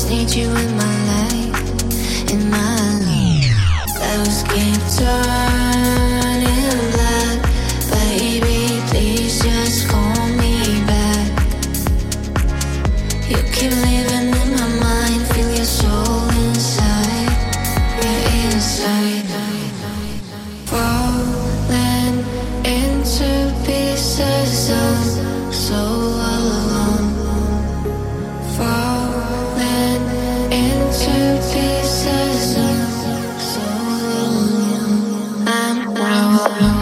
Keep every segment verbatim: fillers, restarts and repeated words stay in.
just need you in my life, in my life. Clouds keep turning black, baby, please just call me back. You keep living in my mind, feel your soul inside, yeah, inside. Falling into pieces, I'm so alone. Falling into pieces, I'm so alone. I'm wrong.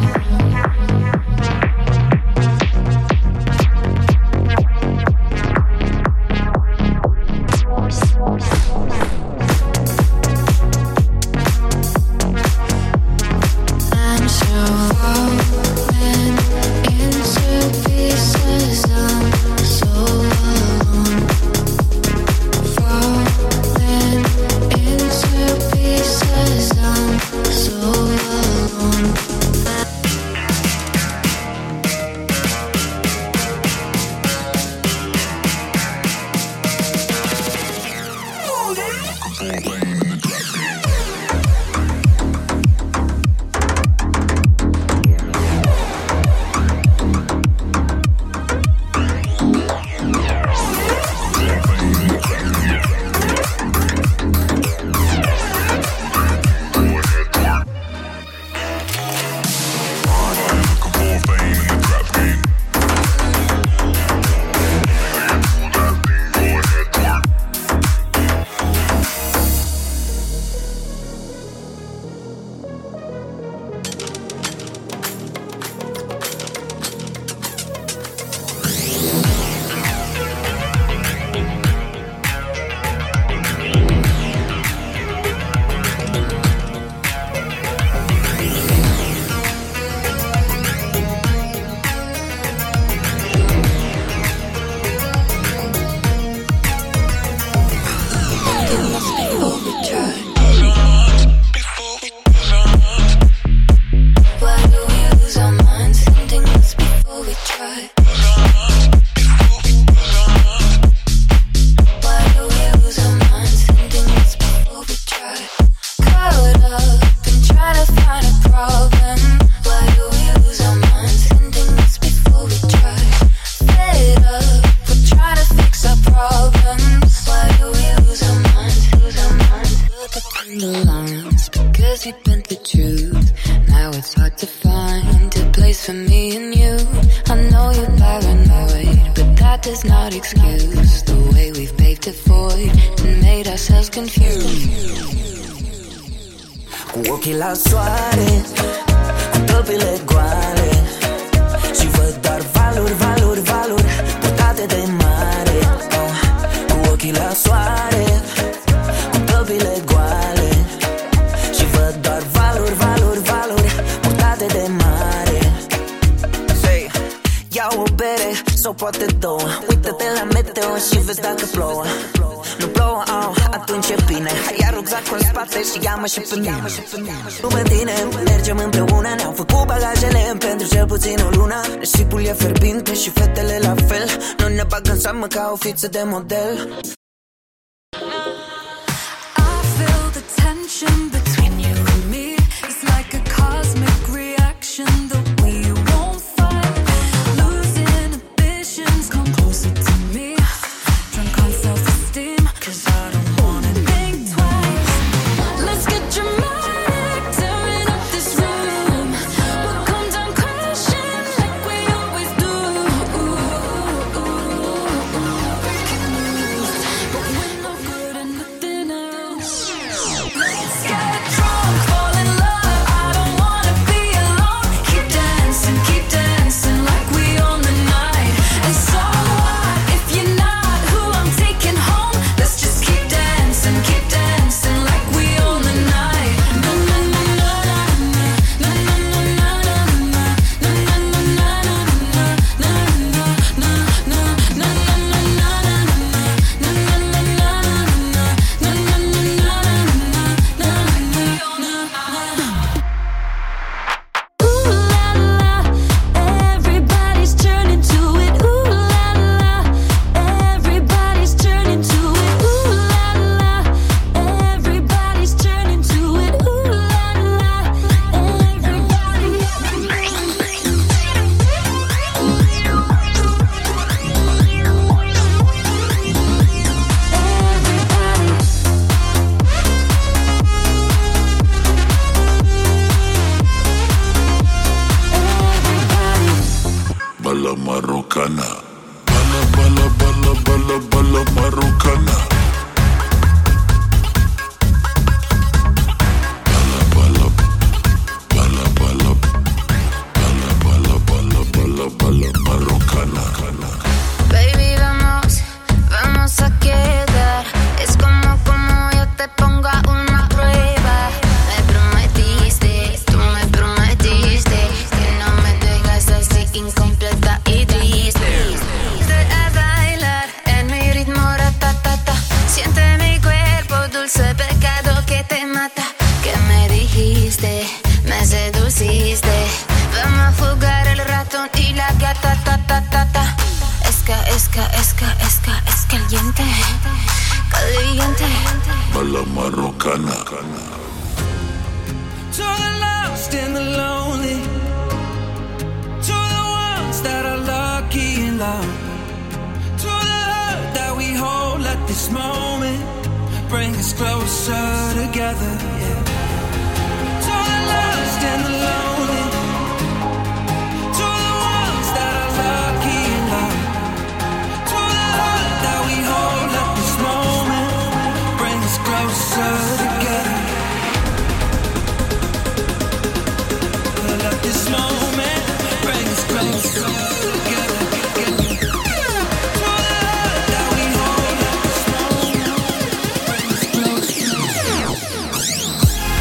La soare, cu tălpile goale și văd doar valuri, valuri, valuri purtate de mare, oh. Cu ochii la soare, cu tălpile goale și văd doar valuri, valuri, valuri purtate de mare. Say, ia o bere sau poate două, uită-te la meteo și vezi dacă plouă. Nu plouă, oh, atunci e bine. Ia rucsacul în spate și ia-mă și pe mine. După tine mergem împreună. Ne-au făcut bagajele pentru cel puțin o lună. Nisipul e fierbinte și fetele la fel. Nu ne bagă în seamă ca o fiță de model. I feel the tension between you and me. It's like a cosmic reaction that we won't fight. Losing inhibitions, come closer to me. Drunk on self-esteem, cause I don't wanna think twice. Let's get dramatic, tearing up this room. We'll come down crashing like we always do. Breaking news, but we're no good at nothing else. Let's get drunk, fall in love. I don't wanna be alone. Keep dancing, keep dancing like we own the night. And so what if you're not who I'm taking home? Let's just keep dancing, keep dancing like we own the night. Na na na na na na na na na na na na na na na everybody's turning to it. Ooh la la, everybody's turning to it. Ooh la marrocana. To the lost and the lonely, to the ones that are lucky in love, to the hurt that we hold at this moment, bring us closer together, yeah. To the lost and the lonely, to the ones that are lucky in love, to the hurt that we hold at this moment, bring us closer together. Let this moment bring us closer together. To the hurt that we hold at this moment, bring us closer.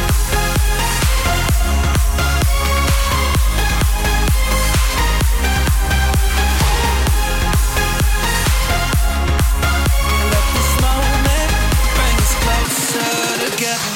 Let this moment bring us closer together.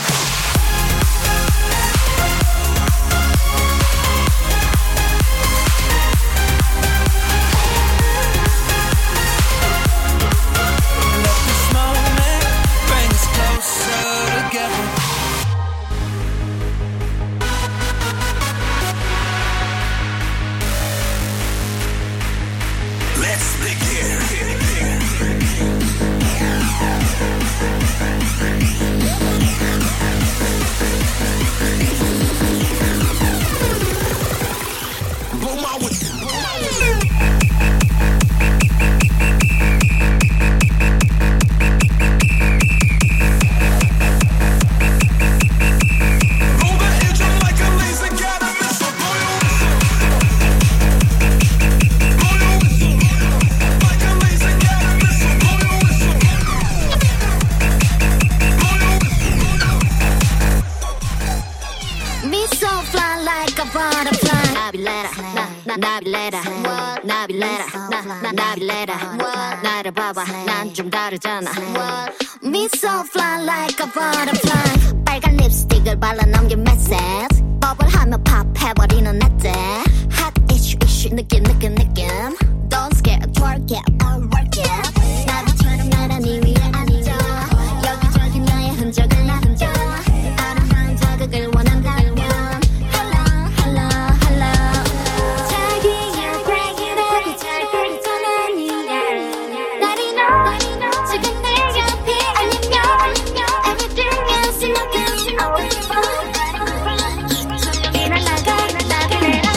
나를 봐봐 난 좀 다르잖아 Me so fly like a butterfly 빨간 립스틱을 발라 넘긴 메시지 버블하며 팝해버리는 낮에 Hot issue issue 느낌 느낌 느낌 Don't scare twerk it or work it 나비처럼 나란히 위에 앉아 여기저기 나의 흔적을 남겨 아름다운 자극을 원한다면 Hello hello hello 자기야 break it up 잘 부르잖아 니가 날이 너 지금 내 옆에 아니면 Everything is in the good I will fall 조용히 날아가 나비래라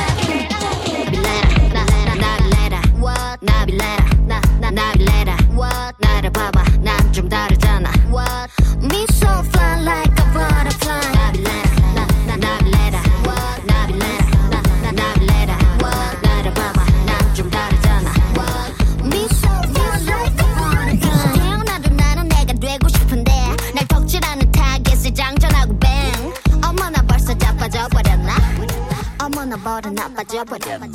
나비래라 나비래라 나비래라 나를 봐봐 난 좀 다르잖아 Me so fly like a butterfly 나비래라 나비래라 나비래라 나비래라 나를 봐봐 난 좀 다르잖아 Me so fly like a butterfly 태어나도 나는 내가 되고 싶은데 날 덕질하는 타겟을 장전하고 bang 어머나 벌써 자빠져 버렸나 어머나 버려 나빠져 버렸나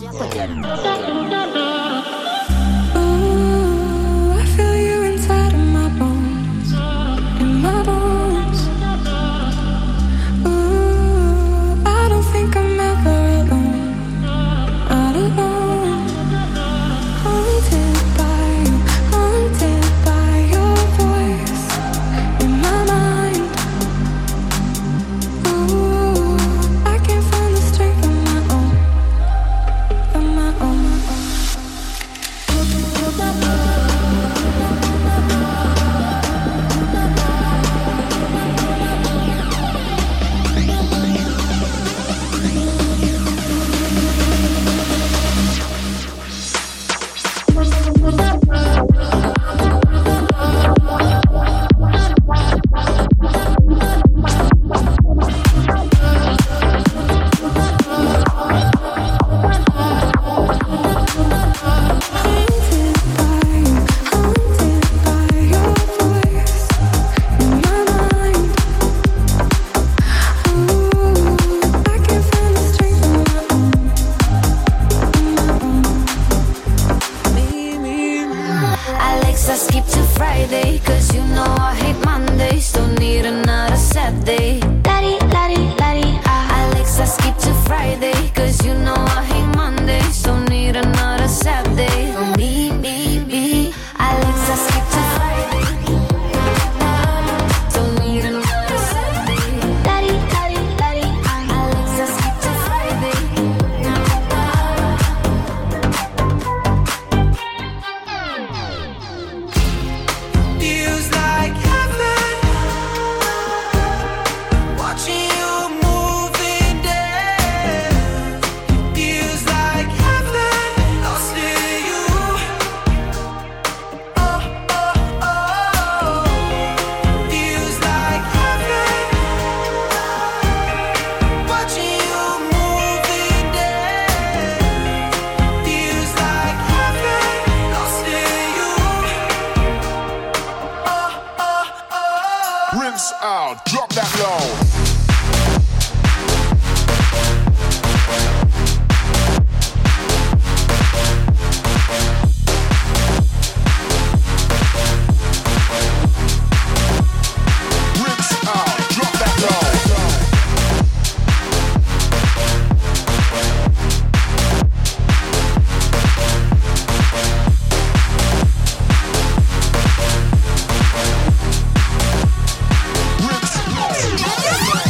Ooh, I feel you inside of my bones, in my bones. Ooh, I don't think I'm ever alone, not alone. Haunted by you, haunted by your voice in my mind. Ooh, I can't find the strength of my own, of my own. Rinse out, drop that low. Rinse out, drop that low. Rinse out, drop that low.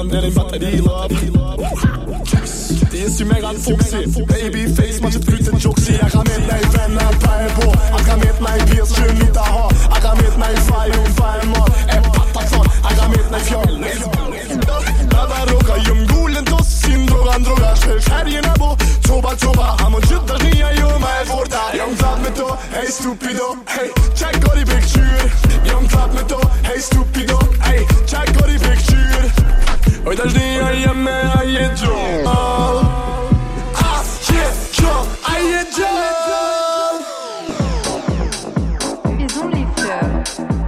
fun än en batterilöp. Det är ju Megan Foxy, babyface, man kör ut en joxy. Jag kan med mig vänner på på. Jag kan med mig P S tjugo inte ha. Jag kan med mig fire och fire man. En pattaton, jag kan med mig fjall. Ladar roga, jum gulen tossin drogan droga. Själv färgerna på, toba toba. Amon juttar nya jum är vårda. Young clap med då, hey stupido. Hey, check all the picture. Young clap med då, hey stupido. Hey, check all the picture. Oj, där nya hjemme, I get you. Ah, shit, yo, I get you. Maison les fleurs.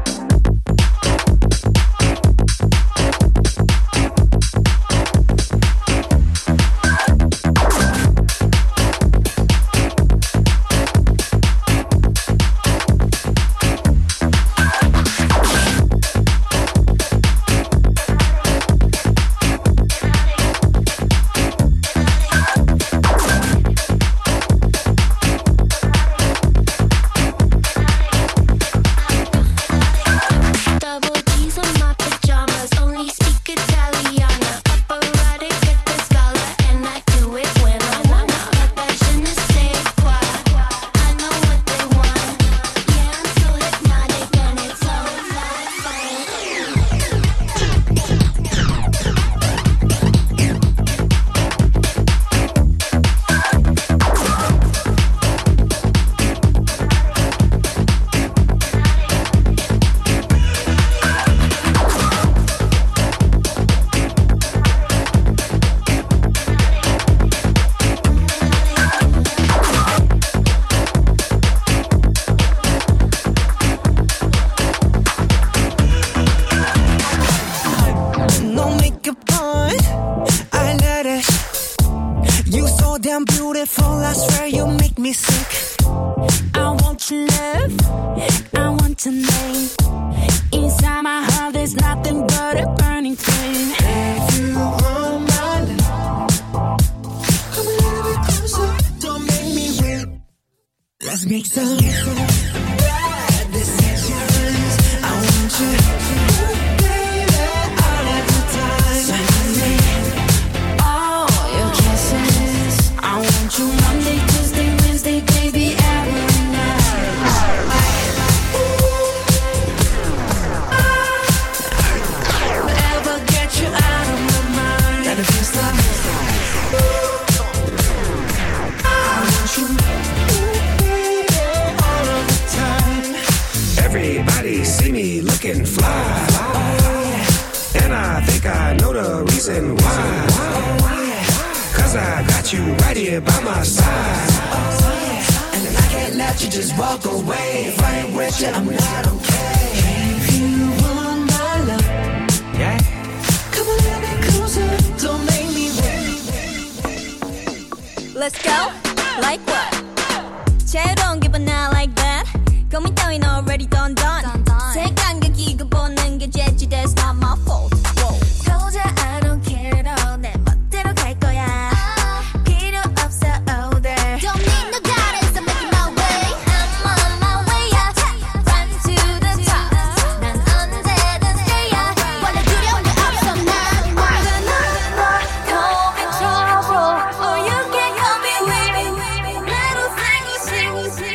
Let's go. Like what? 새로운 기분 I like that. 고민 따윈 already done done. 새 감각이 이거 보는 게 재치 that's not my fault. 도저히 I don't care 너 내 멋대로 갈 거야. 필요 없어 older. Don't need no guidance I'm making my way. I'm on my way up. Run to the top. 난 언제든 stay up. 원래 두려운 게 없어 난. Call me trouble or you can call me weird. 나로 살고 싶어.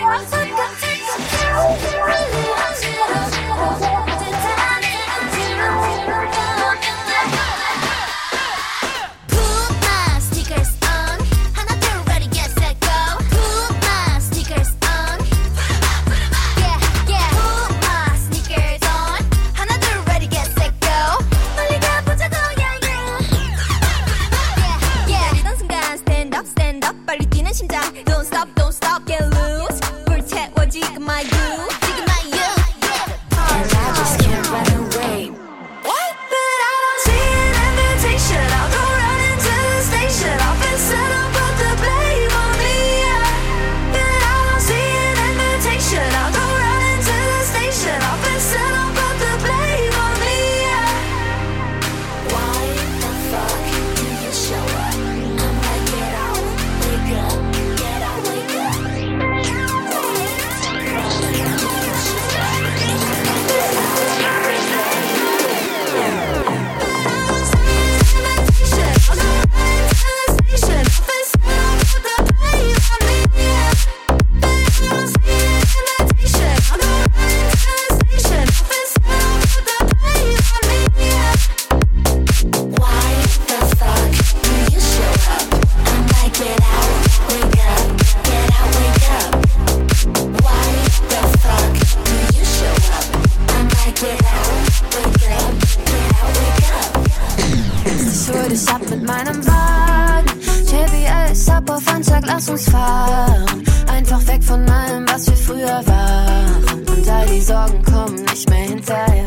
sag, lass uns fahren. Einfach weg von allem, was wir früher waren. Und all die Sorgen kommen nicht mehr hinterher.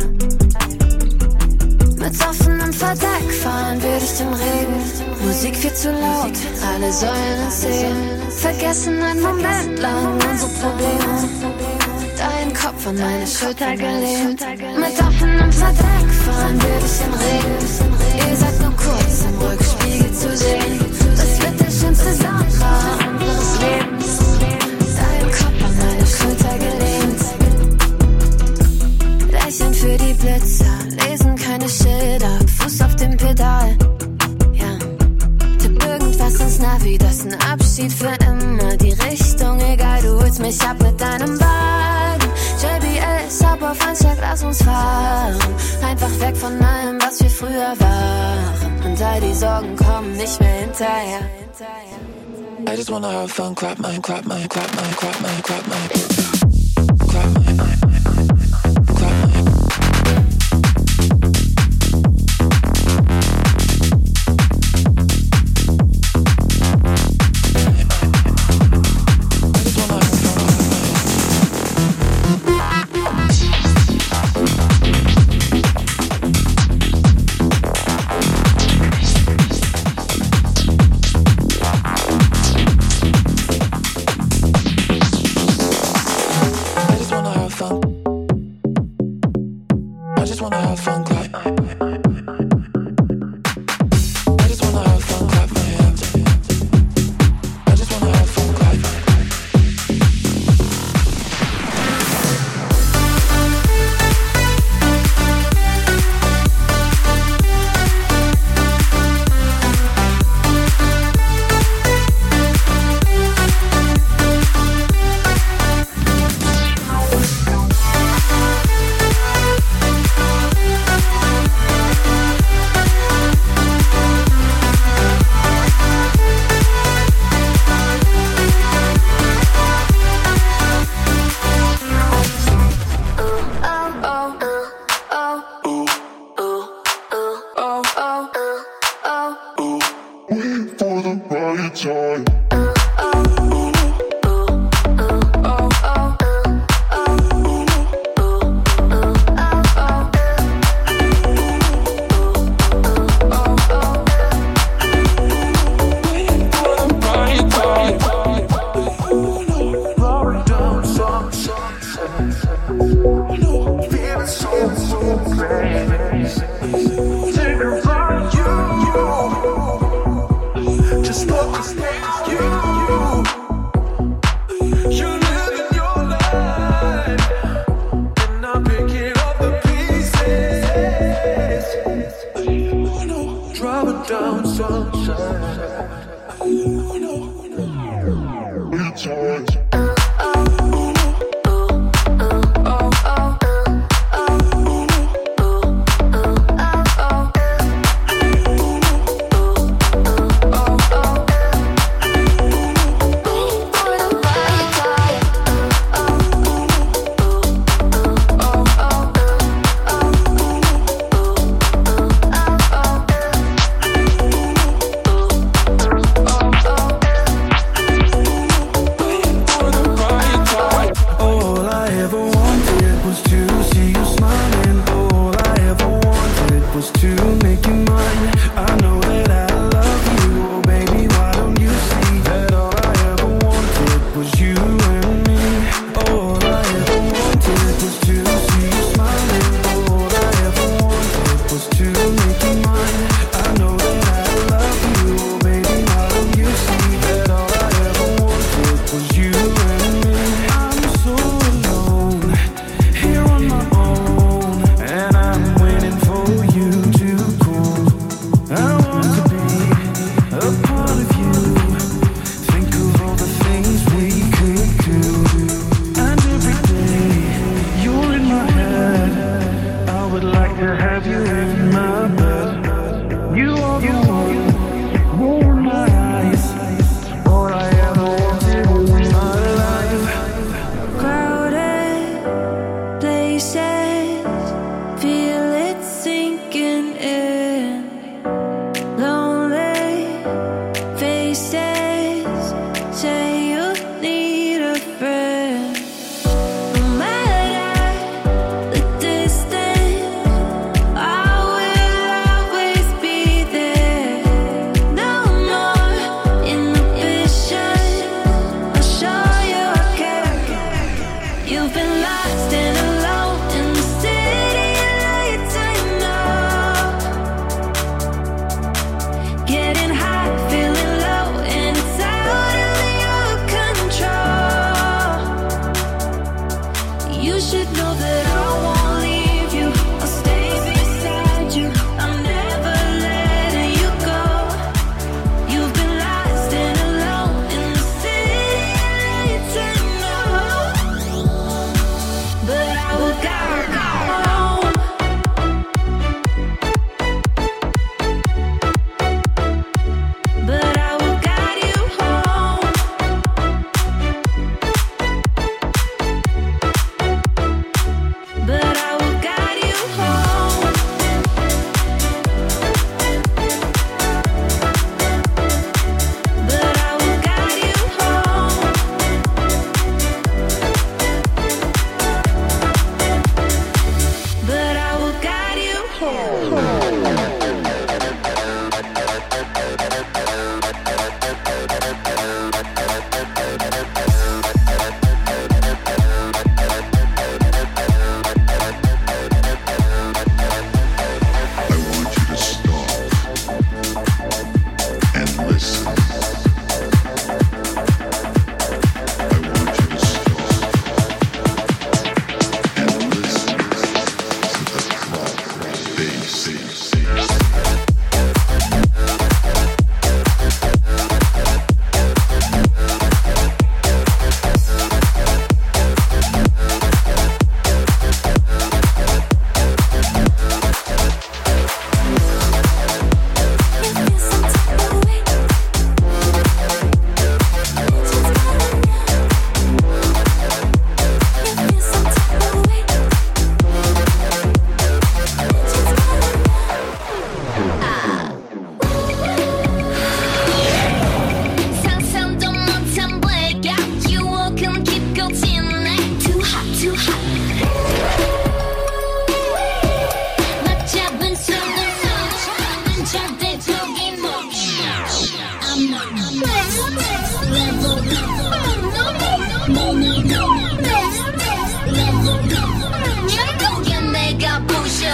Mit offenem Verdeck fahren wir durch den Regen. Musik viel zu laut, alle sollen es sehen. Vergessen einen Moment lang unsere Probleme. Dein Kopf an meine Schulter gelehnt. Mit offenem Verdeck fahren wir durch den Regen. Ihr seid nur kurz im Rückspiegel zu sehen. Das wird der schönste Sommer unseres Lebens. Dein Kopf an meine Schulter gelehnt. Lächeln für die Blitzer, lesen keine Schilder, Fuß auf dem Pedal. Ja, tipp irgendwas ins Navi, das ist ein Abschied für immer. Die Richtung egal, du holst mich ab mit deinem Wagen. J B L, ab auf Anschlag, lass uns fahren. Einfach weg von allem, was wir früher waren. Und all die Sorgen kommen nicht mehr hinterher. I just wanna have fun, clap my, clap my, clap my, clap my, clap my, clap my, clap my.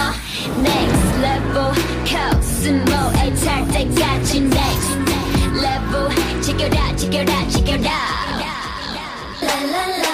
next level 코스모에 탈 때까지 next level 지켜라 지켜라 지켜라 라라라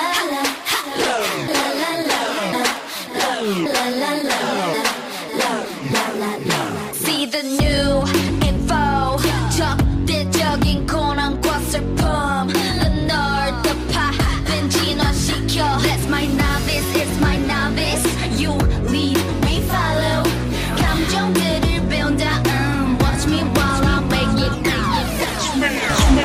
See the new info 적대적인 고난과 슬픔 널 더 파는 진화시켜 That's my novice, it's my novice You lead, we follow 감정들을 배운 다음 Watch me while I make it, make it touch me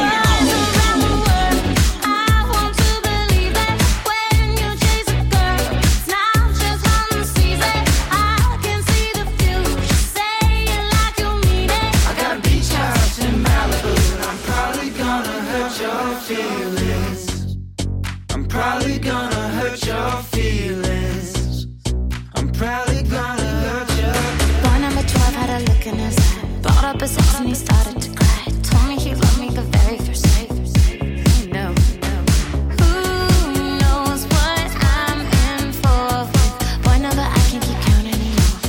Probably gonna hurt your feelings. I'm probably gonna hurt you. Boy number twelve had a look in his eye. Brought up his ex and he started to cry. Told me he loved me the very first night. No, no. Who knows what I'm in for? Boy number I can keep count anymore.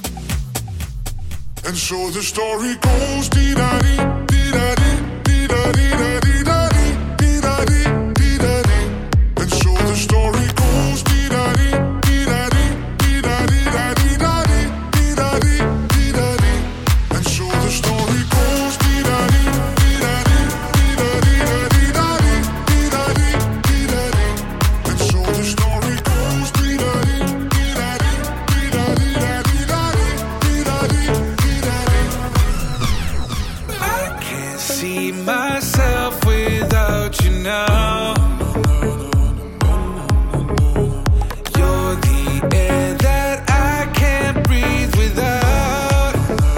And so the story goes, dee-da-dee, dee-da-dee, dee-da-dee, dee-da-dee, dee-da-dee, dee-da-dee. And so the story goes, dee-da-dee, dee-da-dee, dee-da-dee, dee-da-dee, dee-da-dee, dee-da-dee. And so the story goes, dee-da-dee, dee-da-dee, dee-da-dee, dee-da-dee, dee-da-dee, dee-da-dee. And so the story goes, dee-da-dee, dee-da-dee, dee-da-dee, dee-da-dee, dee-da-dee, dee-da-dee. I can't see myself without you now. You're the air that I can't breathe without.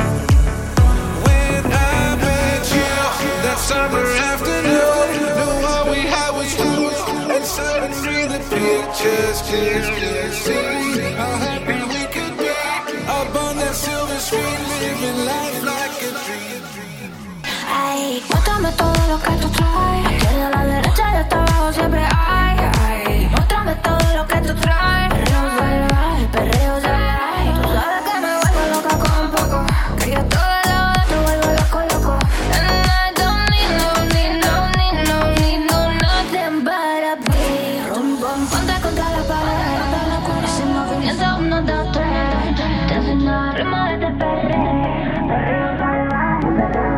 When I'm with you, that summer afternoon, knew all we had was you, and suddenly the pictures change. See how happy we could be up on that silver screen, living life like a dream. Ay, muéstrame todo lo que tú traes. A izquierda, a la derecha y hasta abajo siempre hay. Ay, muéstrame todo lo que tú traes. Perreo salvaje, perreo salvaje. Tú sabes que me vuelvo loca con poco. Que yo todo lo otro vuelvo loco, loco. And I don't need no, need no, need no, need no, nothing but a beat. Rum, bum, ponte contra la pared. Ese movimiento uno, dos, tres. Te haciendo ritmo de este perreo. Perreo salvaje, perreo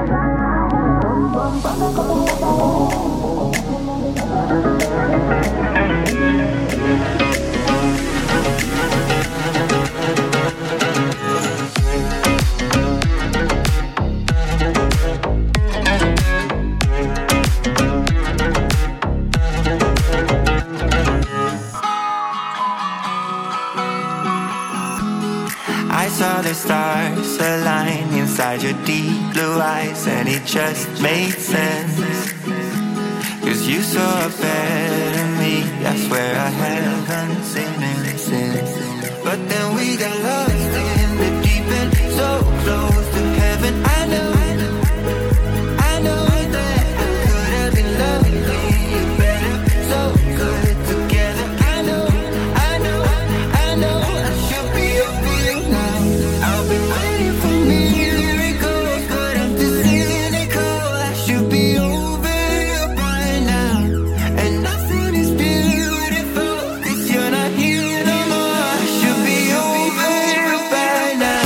I saw the stars align inside your deep blue eyes, and it just made sense. Cause you saw better me, I swear I haven't seen it since. But then we got lost in the deep end, so close to heaven. I know, I know that I could have been loving you better, so good together. I know, I know, I know I should be over you now. I've been waiting for miracles, but I'm too cynical. I should be over you by now, and nothing is beautiful 'cause you're not here no more. I should be over you by now.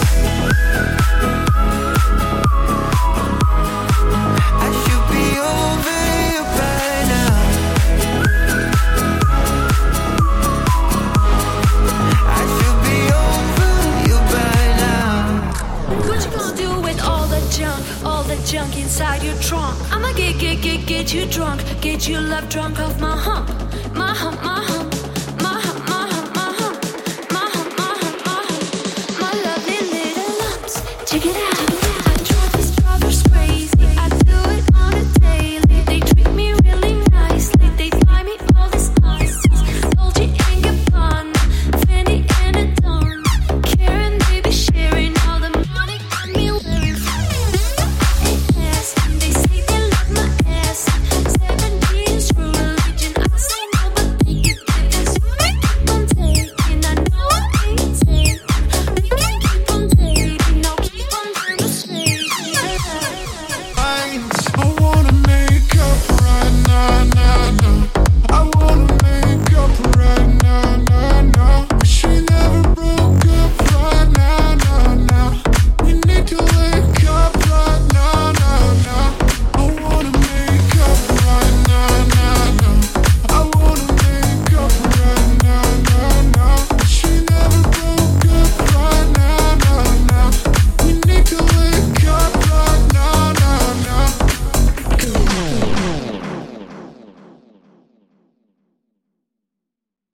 I should be over you by now. I should be over you by now. What you gonna do with all the junk, all the junk inside your trunk? I'ma get, get, get, get you drunk, get you love drunk off my hump, my hump, my hump.